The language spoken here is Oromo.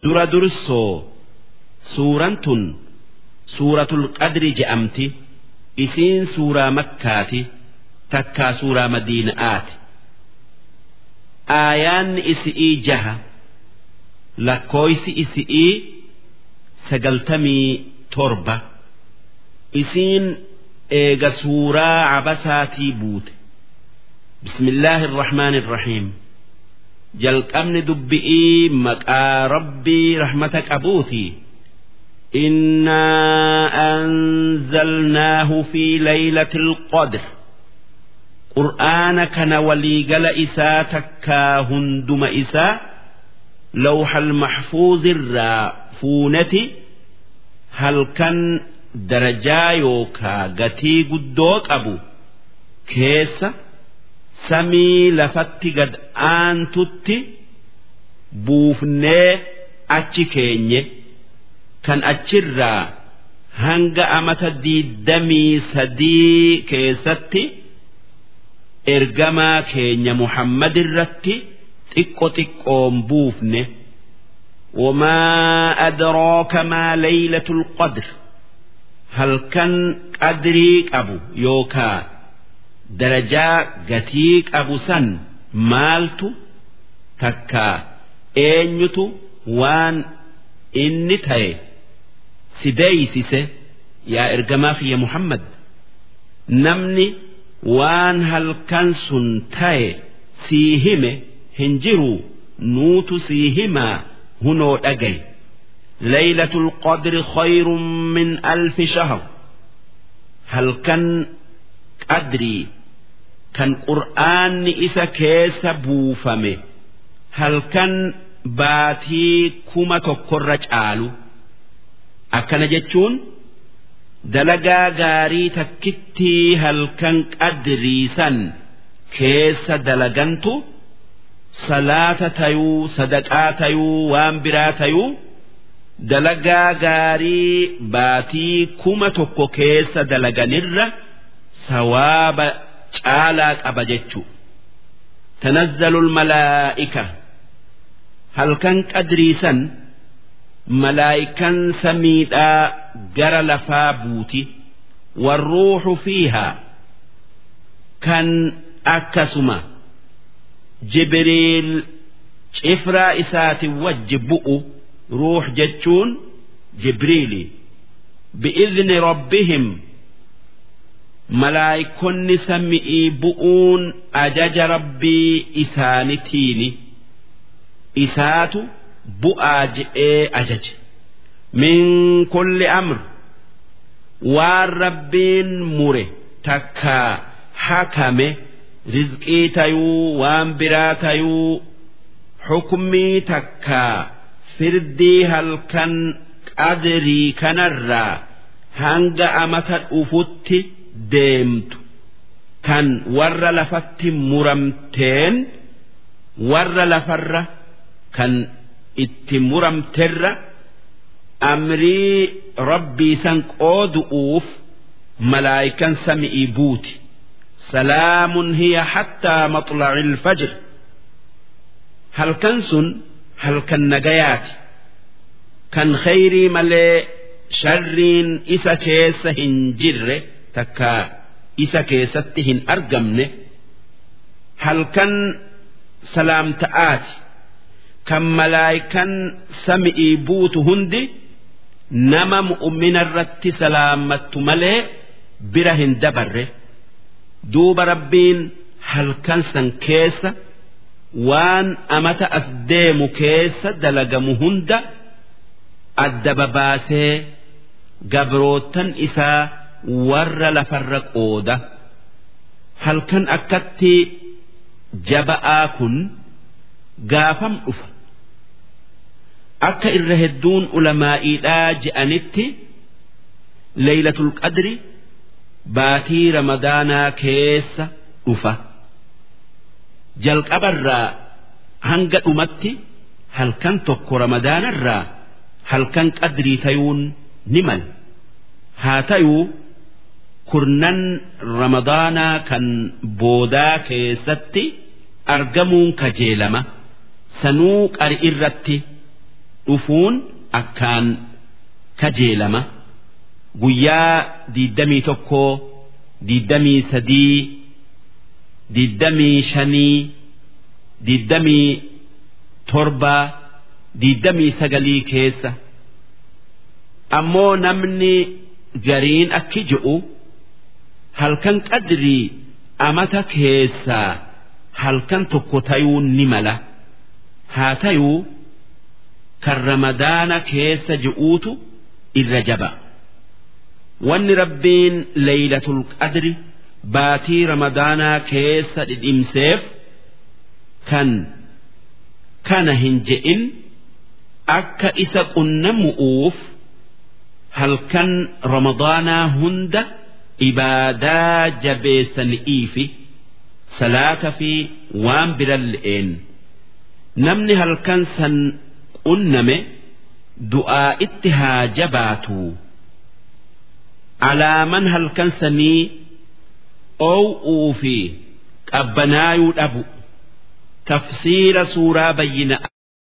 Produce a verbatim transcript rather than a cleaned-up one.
dura dursoo suuraan tun suuratul qadri je'amti isiin suuraa makkaati takkaa suuraa madiinaati aayaanni isi'ii jaha lakkooysi isi'ii sagaltamii torba isiin eega suuraa cabasaatii buute bismillaahi irrahmaani irrahiim jalqabni dubbi'ii maqaa rabbii rahmata qabuuti إنا أنزلناه في ليلة القدر قرآن كان وليقل إساء تكاهن دم إساء لوح المحفوظ الرافونة هل كان درجايوكا قتي قدوك أبو كيس سمي لفتي قد آنتتي بوفني أتشكيني kan achirraa hanga amata diidamii sadii keessatti ergamaa keenya Muhammad irratti xiqqo xiqqoon buufne wamaa adraaka maa laylatul qadr halkan qadrii qabu yookaa darajaa gatii qabu san maaltu takkaa eenyutu waan inni ta'e sideeysise yaa ergamaa kiyya Muhammad namni waan halkan sun ta'e sii hime hin jiru nuutu sii himaa hunoo dhagay laylatul qadri khayrun min alfi shahr halkan qadrii kan qur'aanni isa keessa buufame halkan baatii kuma tokkorra caalu akkana jechuun dalagaa gaarii takkittii halkan qadrii san keessa dalagantu salaata tayuu sadaqaa tayuu waan biraa tayuu dalagaa gaarii baatii kuma tokko keessa dalaganirra sawaaba caalaa qaba jechuu tanazzalul malaa'ika halkan qadrii san malaayikan samiidhaa gara lafaa buuti warruuxu fiihaa kan akkasuma jibriil cifraa isaati wajji bu'u ruux jechuun jibriili bi'izni rabbihim malaayikonni sami'ii bu'uun ajaja rabbii isaanitiini isaatu bu'aa je'ee ajaje min kulli amr waan rabbiin mure takkaa hakame rizqii tayuu waan biraa tayuu hukmii takkaa firdii halkan qadrii kanarraa hanga amata dhufutti deemtu kan warra lafatti muramteen warra lafarra kan itti muramterra amrii rabbii san qoodu'uuf malaayikan sami'ii buuti salaamun hiya hattaa maxla'il fajr halkan sun halkan nagayaati kan khayrii malee sharriin isa keessa hin jirre takka isa keessatti hin argamne halkan salaamta'aati kan malaayikan sami'ii buutu hundi nama mu'mina irratti salaamattu malee bira hin dabarre duuba rabbiin halkan san keessa waan amata as deemu keessa dalagamu hunda adda babaasee gabrootan isaa warra lafarra qooda halkan akkatti jaba'aa kun gaafam dhufa akka irra hedduun ulamaa'iidhaa je'anitti laylatul qadri baatii ramadaanaa keessa dhufa jalqabarraa hanga dhumatti halkan tokko ramadaanarraa halkan qadrii tayuun ni mala haa tayuu kurnan ramadaanaa kan boodaa keessatti argamuun kajeelama sanuu qari irratti dhufuun akkaan kajeelama guyyaa diddamii tokkoo diddamii sadii diddamii shanii diddamii torbaa diddamii sagalii keessa ammoo namni gariin akki je'u halkan qadrii amata keessaa halkan tokko tayuu ni mala haa tayuu kan ramadaana keessa je'uutu irra jaba wanni rabbiin laylatul qadri baatii ramadaanaa keessa dhidhimseef kan kana hin je'in akka isa qunnamu'uuf halkan ramadaanaa hunda ibaadaa jabeessani'iifi salaata fi waan biran le'een namni halkan san qunname du'aa itti haa jabaatu alaaman halkan sanii oow'uu fi qabbanaayuu dhabu tafsiira suuraa bayyina